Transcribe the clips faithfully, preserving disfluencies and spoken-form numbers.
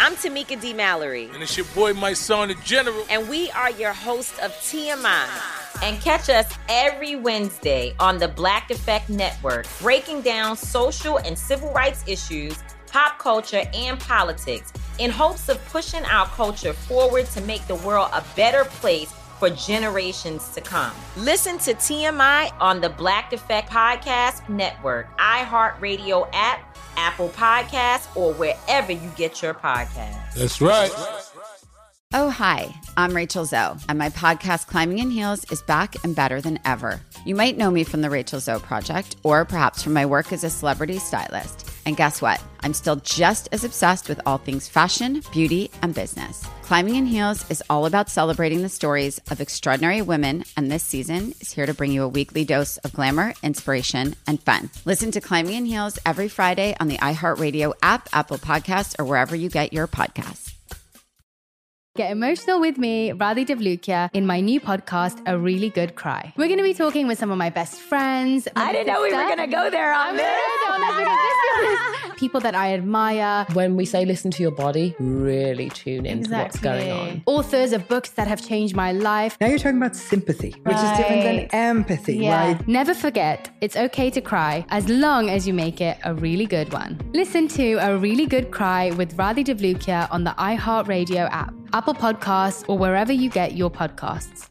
I'm Tamika D. Mallory. And it's your boy, my son, the General. And we are your hosts of T M I. And catch us every Wednesday on the Black Effect Network, breaking down social and civil rights issues, pop culture, and politics in hopes of pushing our culture forward to make the world a better place for generations to come. Listen to T M I on the Black Effect Podcast Network, iHeartRadio app, Apple Podcasts, or wherever you get your podcasts. That's right. Oh, hi, I'm Rachel Zoe, and my podcast, Climbing in Heels, is back and better than ever. You might know me from the Rachel Zoe Project, or perhaps from my work as a celebrity stylist. And guess what? I'm still just as obsessed with all things fashion, beauty, and business. Climbing in Heels is all about celebrating the stories of extraordinary women, and this season is here to bring you a weekly dose of glamour, inspiration, and fun. Listen to Climbing in Heels every Friday on the iHeartRadio app, Apple Podcasts, or wherever you get your podcasts. Get emotional with me, Radhi Devlukia, in my new podcast, A Really Good Cry. We're going to be talking with some of my best friends. I didn't know we were going to go there on this. People that I admire. When we say listen to your body, really tune into Exactly. what's going on. Authors of books that have changed my life. Now you're talking about sympathy, which Right. is different than empathy, Yeah. right? Never forget, it's okay to cry as long as you make it a really good one. Listen to A Really Good Cry with Radhi Devlukia on the iHeartRadio app, Apple Podcasts, or wherever you get your podcasts.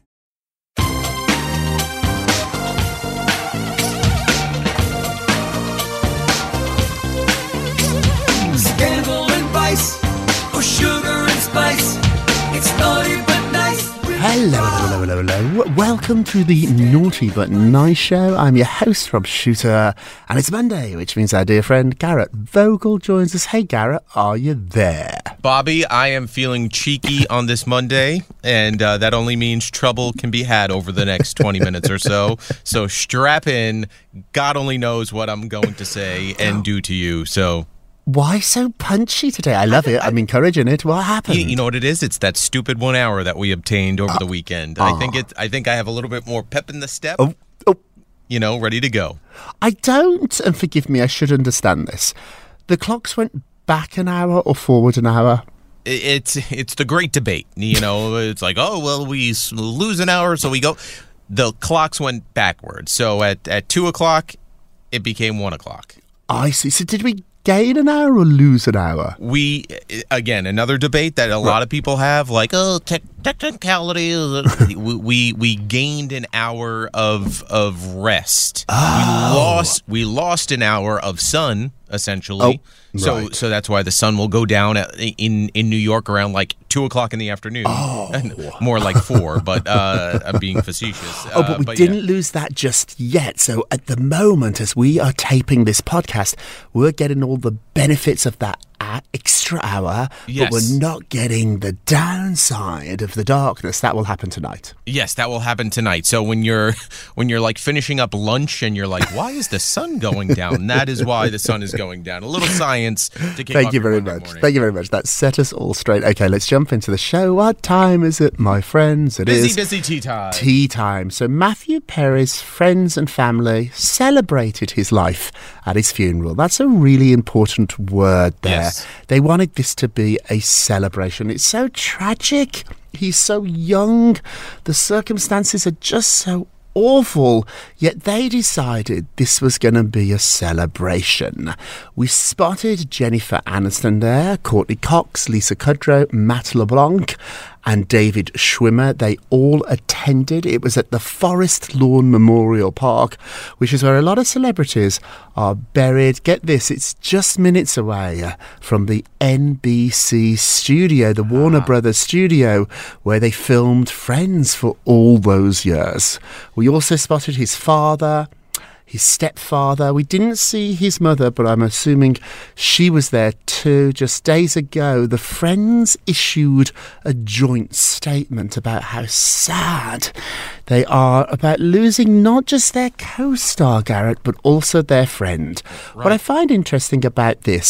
Scandal and vice, or sugar and spice. It's naughty but nice. Hello, hello, hello, hello, hello. Welcome to the Naughty But Nice Show. I'm your host, Rob Shooter, and it's Monday, which means our dear friend Garrett Vogel joins us. Hey, Garrett, are you there? Bobby, I am feeling cheeky on this Monday, and uh, that only means trouble can be had over the next twenty minutes or so. So strap in. God only knows what I'm going to say and do to you, so... Why so punchy today? I love it. I'm encouraging it. What happened? You, you know what it is? It's that stupid one hour that we obtained over uh, the weekend. uh, I think it. I think I have a little bit more pep in the step. Oh, oh. You know, ready to go. I don't, and forgive me, I should understand this. The clocks went back an hour or forward an hour? It, it's it's the great debate. You know, it's like, oh, well, we s- lose an hour, so we go. The clocks went backwards. So at, at two o'clock, it became one o'clock. I see. So did we gain an hour or lose an hour? We, again, another debate that a lot of people have, like, oh, te- technicality. we, we we gained an hour of of rest. Oh. We lost we lost an hour of sun, essentially. Oh, so right. so that's why the sun will go down at, in in New York around like two o'clock in the afternoon. Oh. More like four, but uh, I'm being facetious. Oh, but we uh, but didn't yeah. lose that just yet. So at the moment, as we are taping this podcast, we're getting all the benefits of that extra hour, Yes. but we're not getting the downside of the darkness. That will happen tonight. Yes, that will happen tonight. So when you're when you're like finishing up lunch and you're like, why is the sun going down? That is why the sun is going down. A little science to kick Thank off you your very Monday much. morning. Thank you very much. That set us all straight. Okay, let's jump into the show. What time is it, my friends? It Busy, is busy tea time. tea time. So Matthew Perry's friends and family celebrated his life at his funeral. That's a really important word there. Yes. They wanted this to be a celebration. It's so tragic. He's so young. The circumstances are just so awful, yet they decided this was going to be a celebration. We spotted Jennifer Aniston there, Courtney Cox, Lisa Kudrow, Matt LeBlanc, and David Schwimmer. They all attended. It was at the Forest Lawn Memorial Park, which is where a lot of celebrities are buried. Get this, it's just minutes away from the N B C studio, the Warner Brothers studio, where they filmed Friends for all those years. We also spotted his father, his stepfather. We didn't see his mother, but I'm assuming she was there too. Just days ago, the Friends issued a joint statement about how sad they are about losing not just their co-star, Garrett, but also their friend. Right. What I find interesting about this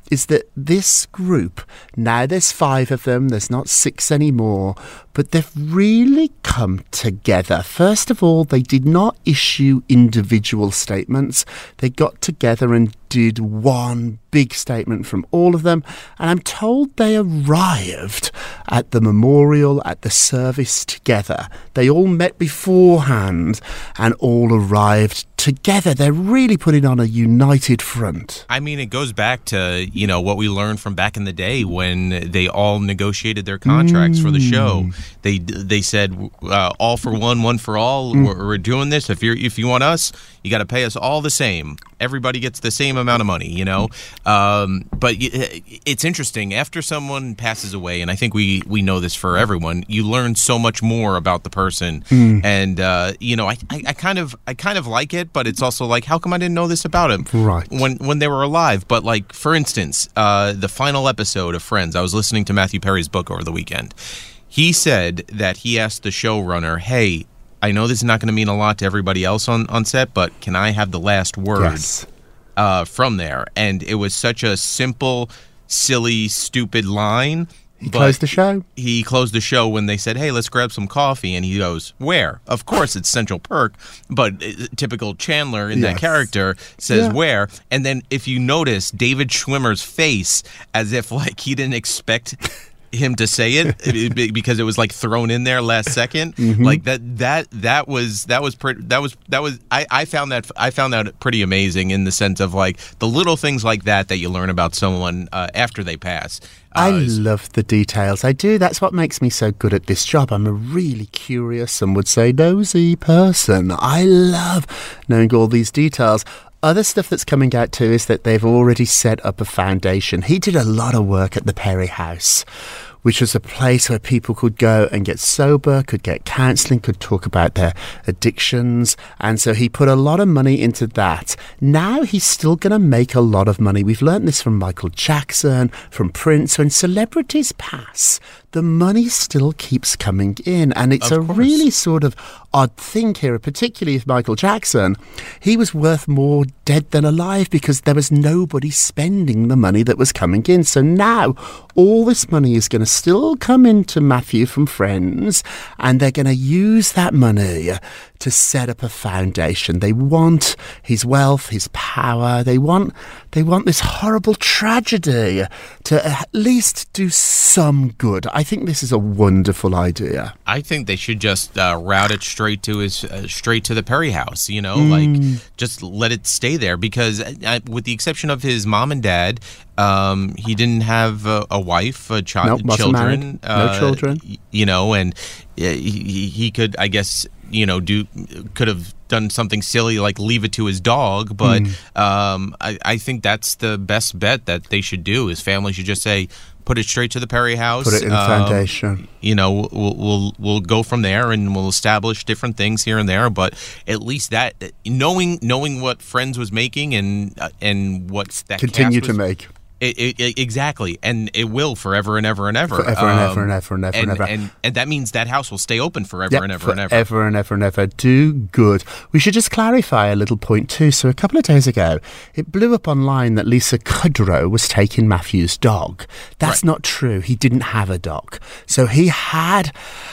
is that this group, now there's five of them, there's not six anymore, but they've really come together. First of all, they did not issue individual statements. They got together and did one big statement from all of them. And I'm told they arrived at the memorial, at the service together. They all met beforehand and all arrived together. They're really putting on a united front. I mean, it goes back to, you know, what we learned from back in the day when they all negotiated their contracts mm. for the show. They they said uh, all for one, one for all. Mm. We're, we're doing this. If you if you want us, you got to pay us all the same. Everybody gets the same amount of money, you know. Um, but it's interesting. After someone passes away, and I think we, we know this for everyone, you learn so much more about the person. Mm. And uh, you know, I, I, I kind of I kind of like it, but it's also like, how come I didn't know this about him right when when they were alive? But like, for instance, uh, the final episode of Friends, I was listening to Matthew Perry's book over the weekend. He said that he asked the showrunner, hey, I know this is not going to mean a lot to everybody else on, on set, but can I have the last word yes. uh, from there? And it was such a simple, silly, stupid line. He closed the show? He closed the show when they said, hey, let's grab some coffee. And he goes, where? Of course, it's Central Perk. But uh, typical Chandler in yes. that character says, yeah. where? And then if you notice, David Schwimmer's face, as if like he didn't expect him to say it because it was like thrown in there last second. Mm-hmm. Like that that that was that was pretty that was that was I, I found that I found that pretty amazing in the sense of like the little things like that that you learn about someone uh, after they pass. Uh, I love the details. I do. That's what makes me so good at this job. I'm a really curious, some would say nosy person. I love knowing all these details. Other stuff that's coming out too is that they've already set up a foundation. He did a lot of work at the Perry House, which was a place where people could go and get sober, could get counselling, could talk about their addictions. And so he put a lot of money into that. Now he's still going to make a lot of money. We've learned this from Michael Jackson, from Prince. When celebrities pass, the money still keeps coming in. And it's a really sort of odd thing here, particularly with Michael Jackson. He was worth more dead than alive because there was nobody spending the money that was coming in. So now all this money is going to still come into Matthew from Friends, and they're going to use that money to set up a foundation. They want his wealth, his power. They want they want this horrible tragedy to at least do some good. I think this is a wonderful idea. I think they should just uh, route it straight to his uh, straight to the Perry house. You know, mm. like just let it stay there because, uh, with the exception of his mom and dad, um, he didn't have a, a wife, a child, nope, children, uh, no children. You know, and uh, he he could, I guess, you know, do could have done something silly like leave it to his dog, but mm. um, I, I think that's the best bet that they should do. His family should just say, put it straight to the Perry house. Put it in the um, foundation. You know, we'll, we'll we'll go from there, and we'll establish different things here and there. But at least that knowing knowing what Friends was making and uh, and what that continue cast was, to make. It, it, it, exactly, and it will forever and ever and ever. Forever and um, ever and ever and ever and, and ever. And, and that means that house will stay open forever yep, and ever forever and ever. Ever and ever and ever. Do good. We should just clarify a little point too. So a couple of days ago, it blew up online that Lisa Kudrow was taking Matthew's dog. That's right. Not true. He didn't have a dog. So he had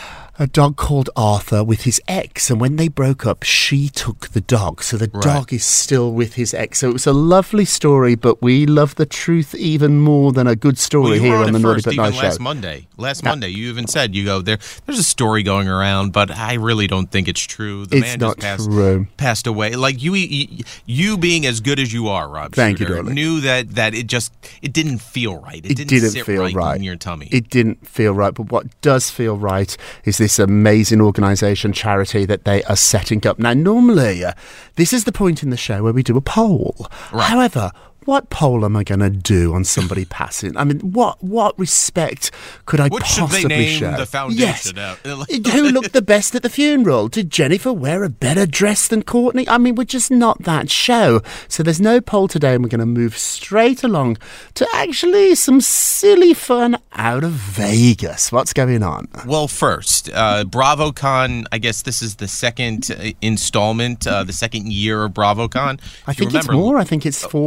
a dog called Arthur with his ex, and when they broke up, she took the dog. So the right. dog is still with his ex. So it was a lovely story, but we love the truth even more than a good story well, here on, on the Naughty first, But Nice Show. Last Monday, last yeah. Monday, you even said, you go, there. There's a story going around, but I really don't think it's true. The it's man not just passed, true. passed away. Like you, you, you being as good as you are, Rob. Thank Shooter, you, darling. Knew that that it just it didn't feel right. It, it didn't, didn't sit feel right, right in your tummy. It didn't feel right. But what does feel right is this amazing organisation, charity that they are setting up. Now, normally, uh, this is the point in the show where we do a poll. Right. However, what poll am I going to do on somebody passing? I mean, what what respect could I what possibly should they name show? the foundation? Yes. Out? Who looked the best at the funeral? Did Jennifer wear a better dress than Courtney? I mean, we're just not that show. So there's no poll today, and we're going to move straight along to actually some silly fun out of Vegas. What's going on? Well, first, uh, BravoCon, I guess this is the second installment, uh, the second year of BravoCon. I think it's more. I think it's four or five.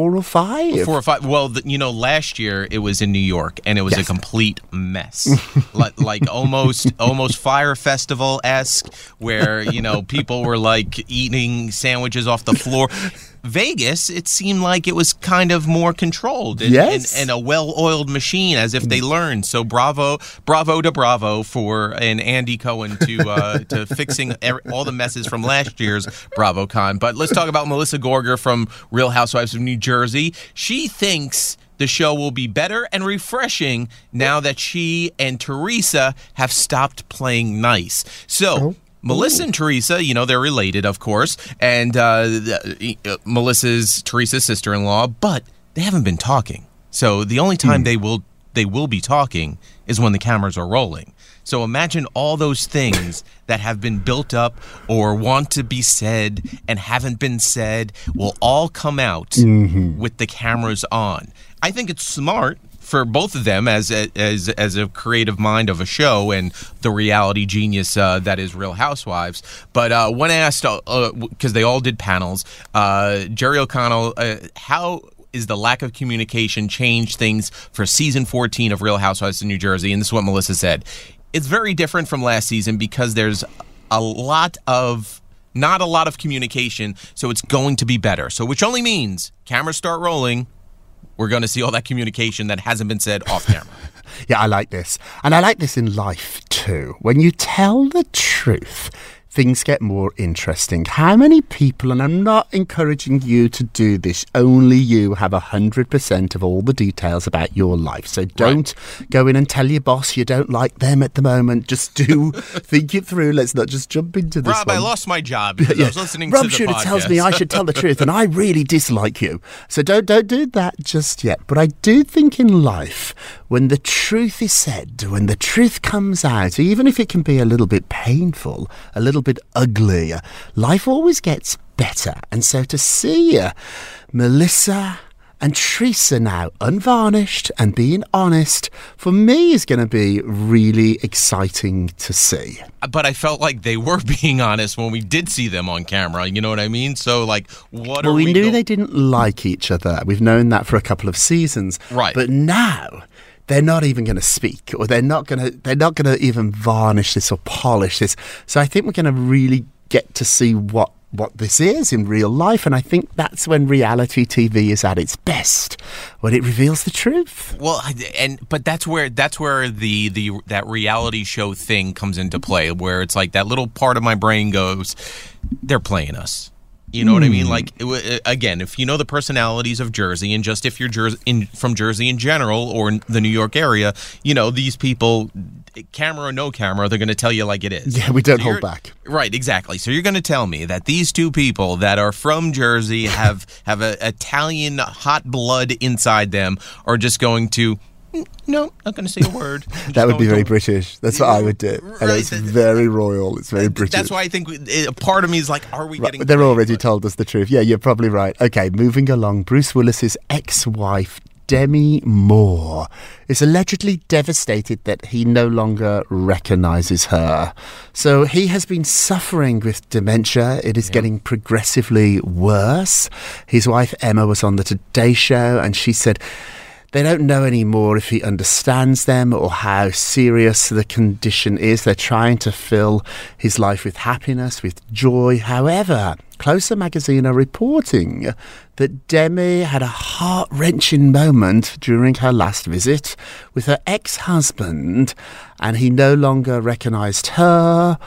five. Four or five. Well, the, you know, last year it was in New York, and it was Yes. a complete mess. like, like almost, almost Fire Festival esque, where you know people were like eating sandwiches off the floor. Vegas, it seemed like it was kind of more controlled and, Yes. and, and a well-oiled machine, as if they learned. So bravo, bravo to Bravo for and Andy Cohen to uh, to fixing er- all the messes from last year's BravoCon. But let's talk about Melissa Gorger from Real Housewives of New Jersey. She thinks the show will be better and refreshing now that she and Teresa have stopped playing nice. So. Melissa and Teresa, you know, they're related, of course, and uh, the, uh, Melissa's Teresa's sister-in-law, but they haven't been talking. So the only time mm. they will they will be talking is when the cameras are rolling. So imagine all those things that have been built up or want to be said and haven't been said will all come out mm-hmm. with the cameras on. I think it's smart for both of them as a, as as a creative mind of a show and the reality genius uh, that is Real Housewives. But uh, when asked, because uh, they all did panels, uh, Jerry O'Connell, uh, how is the lack of communication changed things for season fourteen of Real Housewives of New Jersey? And this is what Melissa said. It's very different from last season because there's a lot of not a lot of communication, so it's going to be better. So which only means cameras start rolling, we're going to see all that communication that hasn't been said off camera. Yeah, I like this. And I like this in life too. When you tell the truth, things get more interesting. How many people, and I'm not encouraging you to do this, only you have one hundred percent of all the details about your life. So don't right. go in and tell your boss you don't like them at the moment. Just do think it through. Let's not just jump into this Rob, one. I lost my job because yeah. I was listening Rob to the Shuter podcast. tells me I should tell the truth, and I really dislike you. So don't, don't do that just yet. But I do think in life, when the truth is said, when the truth comes out, even if it can be a little bit painful, a little bit ugly, life always gets better. And so to see uh, Melissa and Teresa now unvarnished and being honest, for me is going to be really exciting to see. But I felt like they were being honest when we did see them on camera. You know what I mean? So, like, what well, are we, we knew go- they didn't like each other. We've known that for a couple of seasons. Right. But now they're not even going to speak, or they're not going to they're not going to even varnish this or polish this. So I think we're going to really get to see what what this is in real life, and I think that's when reality T V is at its best, when it reveals the truth. Well, and but that's where that's where the the that reality show thing comes into play, where it's like that little part of my brain goes, they're playing us. You know mm. what I mean? Like, it, again, if you know the personalities of Jersey, and just if you're Jersey, in, from Jersey in general or in the New York area, you know, these people, camera or no camera, they're going to tell you like it is. Yeah, we don't so hold back. Right, exactly. So you're going to tell me that these two people that are from Jersey have have a Italian hot blood inside them are just going to... No, not going to say a word. That would be very to... British. That's what I would do. Right. And it's very royal. It's very British. That's why I think we, a part of me is like, are we getting... Right. They're already told us the truth. Yeah, you're probably right. Okay, moving along. Bruce Willis's ex-wife, Demi Moore, is allegedly devastated that he no longer recognises her. So he has been suffering with dementia. It is yeah. getting progressively worse. His wife, Emma, was on the Today Show, and she said... they don't know anymore if he understands them or how serious the condition is. They're trying to fill his life with happiness, with joy. However, Closer magazine are reporting that Demi had a heart-wrenching moment during her last visit with her ex-husband, and he no longer recognised her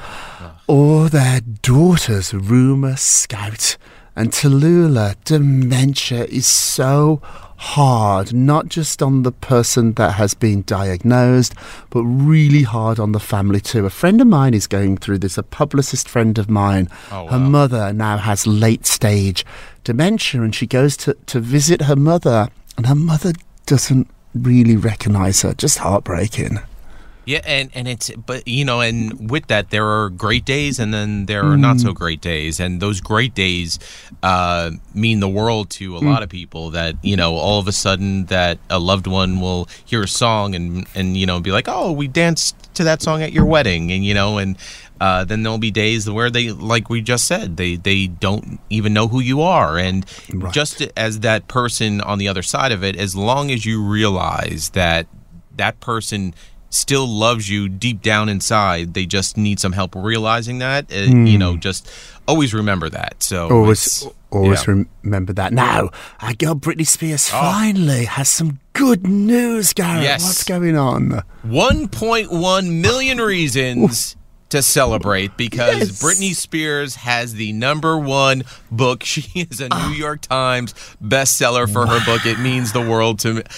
or their daughters, Rumour Scout and Tallulah. Dementia is so hard, not just on the person that has been diagnosed, but really hard on the family too. A friend of mine is going through this, a publicist friend of mine. Oh, wow. Her mother now has late stage dementia, and she goes to, to visit her mother, and her mother doesn't really recognise her. Just heartbreaking. Yeah, and, and it's, but, you know, and with that, there are great days and then there are mm. not so great days. And those great days uh, mean the world to a mm. lot of people that, you know, all of a sudden that a loved one will hear a song and, and you know, be like, oh, we danced to that song at your wedding. And, you know, and uh, then there'll be days where they, like we just said, they, they don't even know who you are. And right. just as that person on the other side of it, as long as you realize that that person still loves you deep down inside, they just need some help realizing that. Uh, mm. You know, just always remember that. So always, always yeah. remember that. Now, our girl Britney Spears oh. finally has some good news, Garrett. Yes. What's going on? one point one million reasons to celebrate because yes. Britney Spears has the number one book. She is a New uh. York Times bestseller for wow. her book. It means the world to me.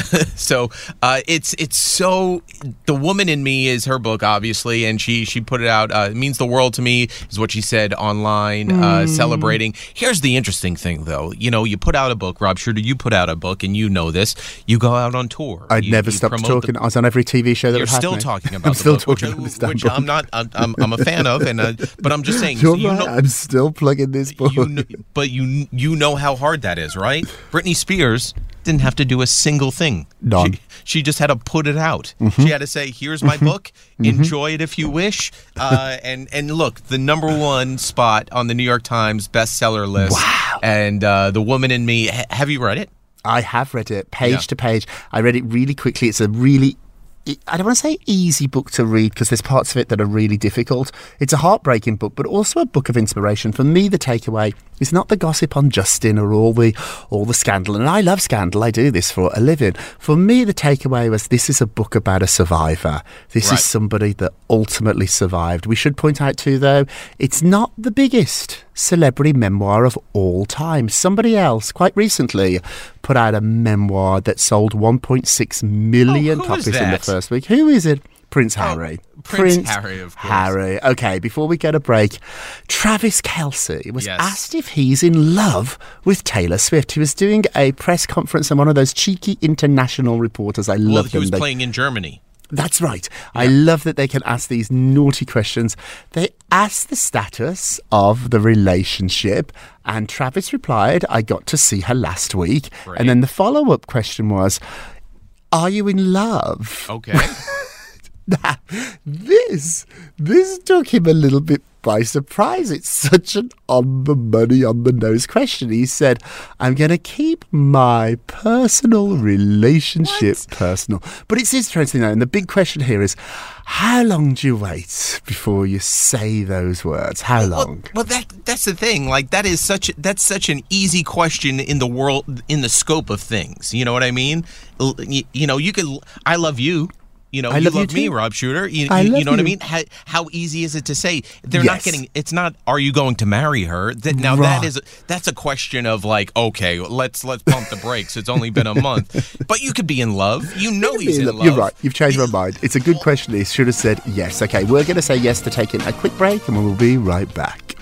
so uh, it's it's so The Woman in Me is her book, obviously, and she she put it out. Uh, it means the world to me is what she said online, mm. uh, celebrating. Here's the interesting thing, though. You know, you put out a book, Rob Schuster, you put out a book, and you know this. You go out on tour. I'd you, never you stopped talking. The, I was on every T V show that You're was happening. still talking about I'm the still book, talking which, about which book. I'm not. I'm, I'm, I'm a fan of, and uh, but I'm just saying. You're so you right. know, I'm still plugging this book. You know, but you you know how hard that is, right? Britney Spears didn't have to do a single thing. None. She, she just had to put it out. Mm-hmm. She had to say, here's my mm-hmm. book. Mm-hmm. Enjoy it if you wish. Uh, and, and look, the number one spot on the New York Times bestseller list. Wow. And uh, The Woman in Me. H- have you read it? I have read it, page Yeah. to page. I read it really quickly. It's a really... I don't want to say easy book to read because there's parts of it that are really difficult. It's a heartbreaking book, but also a book of inspiration. For me, the takeaway is not the gossip on Justin or all the all the scandal. And I love scandal. I do this for a living. For me, the takeaway was this is a book about a survivor. This Right. is somebody that ultimately survived. We should point out too, though, it's not the biggest celebrity memoir of all time. Somebody else quite recently put out a memoir that sold one point six million Oh, who copies is in the that? first week. Who is it? Prince Harry. Oh, Prince Harry, of course. Harry. Okay, before we get a break, Travis Kelce was Yes. asked if he's in love with Taylor Swift. He was doing a press conference and one of those cheeky international reporters. I Well, love he them. was They- playing in Germany. That's right. I love that they can ask these naughty questions. They asked the status of the relationship, and Travis replied, I got to see her last week. Great. And then the follow-up question was, are you in love? Okay. Now, this, this took him a little bit by surprise. It's such an on-the-money, on-the-nose question. He said, I'm going to keep my personal relationship What? personal. But it's interesting, though, and the big question here is, how long do you wait before you say those words? How long? Well, well, that that's the thing. Like that is such that's such an easy question in the world, in the scope of things. You know what I mean? L- You, you know, you could. I love you. You know, I you love you love me, too. Rob Schuster. You, I you, love you know what I you. mean? How, how easy is it to say? They're not Yes. getting. It's not. Are you going to marry her? That, now Right. that is that's a question of like, okay, let's let's pump the brakes. It's only been a month, but you could be in love. You know he's in love. You're right. You've changed my mind. It's a good question. He should have said yes. Okay, we're going to say yes to taking a quick break, and we'll be right back.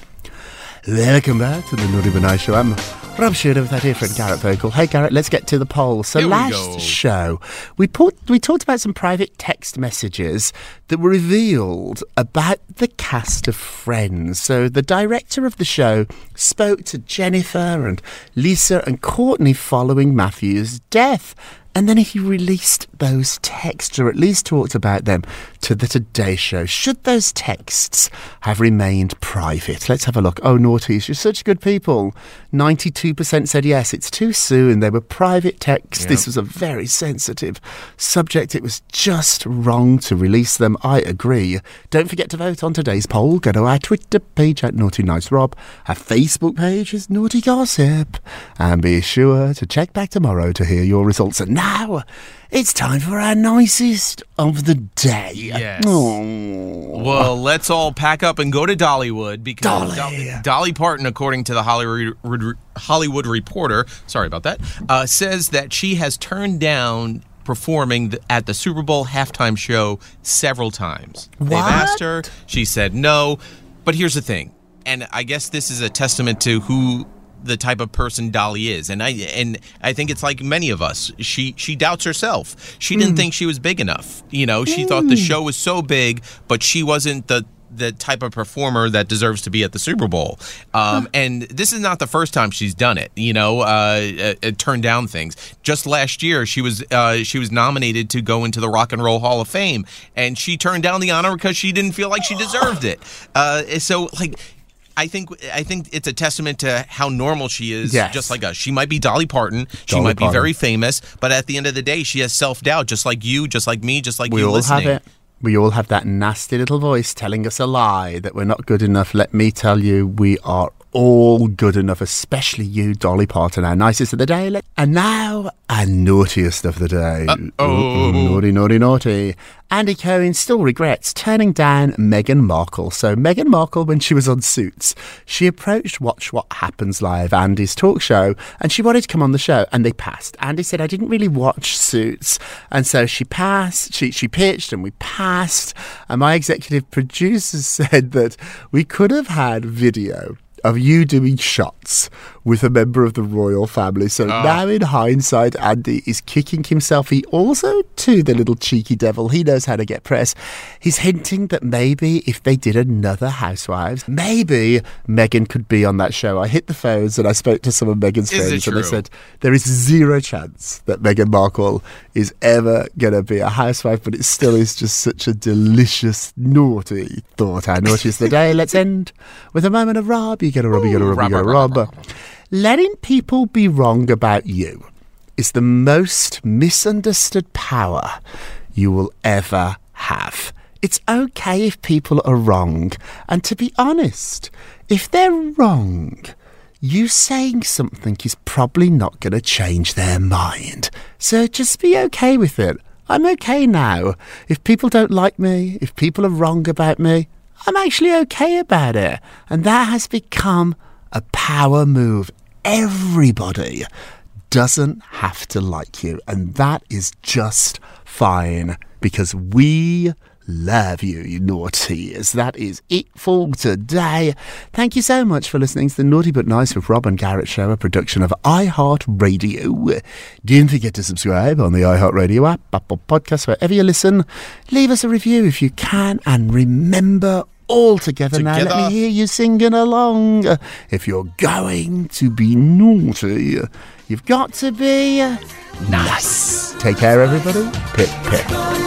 Welcome back to the Naughty But Nice Show. I'm Rob Schuster with that here friend Garrett Vogel. Hey Garrett, let's get to the poll. So Here we last go. show, we put we talked about some private text messages that were revealed about the cast of Friends. So the director of the show spoke to Jennifer and Lisa and Courtney following Matthew's death. And then he released those texts, or at least talked about them, to the Today Show. Should those texts have remained private? Let's have a look. Oh, naughties, you're such good people. ninety-two percent said yes, it's too soon. They were private texts. Yep. This was a very sensitive subject. It was just wrong to release them. I agree. Don't forget to vote on today's poll. Go to our Twitter page at Naughty Nice Rob. Our Facebook page is Naughty Gossip. And be sure to check back tomorrow to hear your results. And now, it's time for our nicest of the day. Yes. Oh. Well, let's all pack up and go to Dollywood because Dolly. Do- Dolly Parton, according to the Hollywood Hollywood Reporter, sorry about that, uh, says that she has turned down performing th- at the Super Bowl halftime show several times. They've asked her. She said no. But here's the thing, and I guess this is a testament to who the type of person Dolly is, and I and I think it's like many of us. She she doubts herself. She didn't mm. think she was big enough. You know, she mm. thought the show was so big, but she wasn't the the type of performer that deserves to be at the Super Bowl. Um, huh. And this is not the first time she's done it, you know, uh, uh, turned down things. Just last year, she was uh, she was nominated to go into the Rock and Roll Hall of Fame, and she turned down the honor because she didn't feel like she deserved it. Uh, so, like, I think I think it's a testament to how normal she is, yes. just like us. She might be Dolly Parton. Dolly she might Parton. be very famous, but at the end of the day, she has self-doubt, just like you, just like me, just like we you all listening. Have it. We all have that nasty little voice telling us a lie, that we're not good enough. Let me tell you, we are all good enough, especially you, Dolly Parton, our nicest of the day. And now, our naughtiest of the day. Uh-oh. Naughty, naughty, naughty. Andy Cohen still regrets turning down Meghan Markle. So Meghan Markle, when she was on Suits, she approached Watch What Happens Live, Andy's talk show, and she wanted to come on the show, and they passed. Andy said, I didn't really watch Suits. And so she passed, she, she pitched, and we passed. And my executive producer said that we could have had video of you doing shots with a member of the royal family. So oh. now in hindsight, Andy is kicking himself. He also, too, the little cheeky devil, he knows how to get press. He's hinting that maybe if they did another Housewives, maybe Meghan could be on that show. I hit the phones and I spoke to some of Meghan's is friends and they said there is zero chance that Meghan Markle is ever going to be a housewife, but it still is just such a delicious, naughty thought. Our naughtiest of the day. Let's end with a moment of Rob. You get a Rob, you get a Rob, you get a Rob. Letting people be wrong about you is the most misunderstood power you will ever have. It's okay if people are wrong. And to be honest, if they're wrong, you saying something is probably not going to change their mind. So just be okay with it. I'm okay now. If people don't like me, if people are wrong about me, I'm actually okay about it. And that has become a power move. Everybody doesn't have to like you. And that is just fine because we love you, you naughties. That is it for today. Thank you so much for listening to the Naughty But Nice with Rob and Garrett Show, a production of iHeartRadio. Don't forget to subscribe on the iHeartRadio app, Apple Podcasts, wherever you listen. Leave us a review if you can, and remember, all together, together now, let me hear you singing along. If you're going to be naughty, you've got to be nice. nice. Take care, everybody. Pip, pip.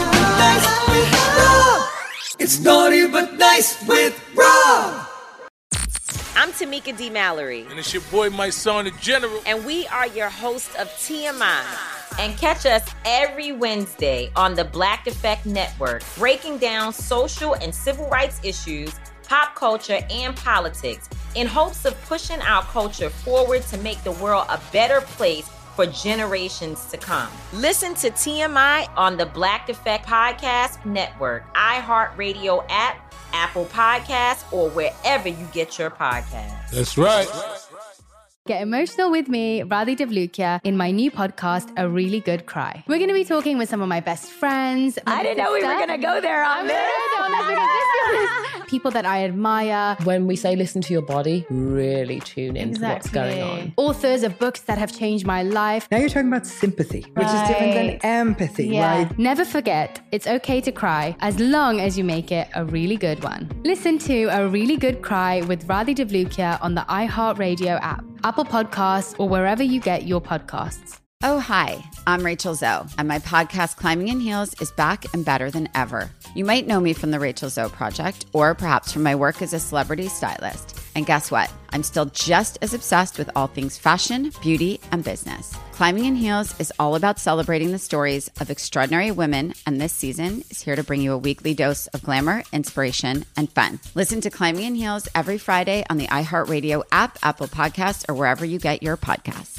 It's Naughty But Nice with Rob. I'm Tamika D. Mallory. And it's your boy, my son, the General. And we are your hosts of T M I. And catch us every Wednesday on the Black Effect Network, breaking down social and civil rights issues, pop culture, and politics in hopes of pushing our culture forward to make the world a better place for generations to come. Listen to T M I on the Black Effect Podcast Network, iHeartRadio app, Apple Podcasts, or wherever you get your podcasts. That's right. Get emotional with me, Radhi Devlukia, in my new podcast, A Really Good Cry. We're going to be talking with some of my best friends. I didn't know we were going to go there on this. People that I admire. When we say listen to your body, really tune in exactly. to what's going on. Authors of books that have changed my life. Now you're talking about sympathy, which right. is different than empathy, yeah. right? Never forget, it's okay to cry as long as you make it a really good one. Listen to A Really Good Cry with Radhi Devlukia on the iHeartRadio app, Apple Podcasts, or wherever you get your podcasts. Oh, hi, I'm Rachel Zoe, and my podcast, Climbing in Heels, is back and better than ever. You might know me from the Rachel Zoe Project, or perhaps from my work as a celebrity stylist. And guess what? I'm still just as obsessed with all things fashion, beauty, and business. Climbing in Heels is all about celebrating the stories of extraordinary women, and this season is here to bring you a weekly dose of glamour, inspiration, and fun. Listen to Climbing in Heels every Friday on the iHeartRadio app, Apple Podcasts, or wherever you get your podcasts.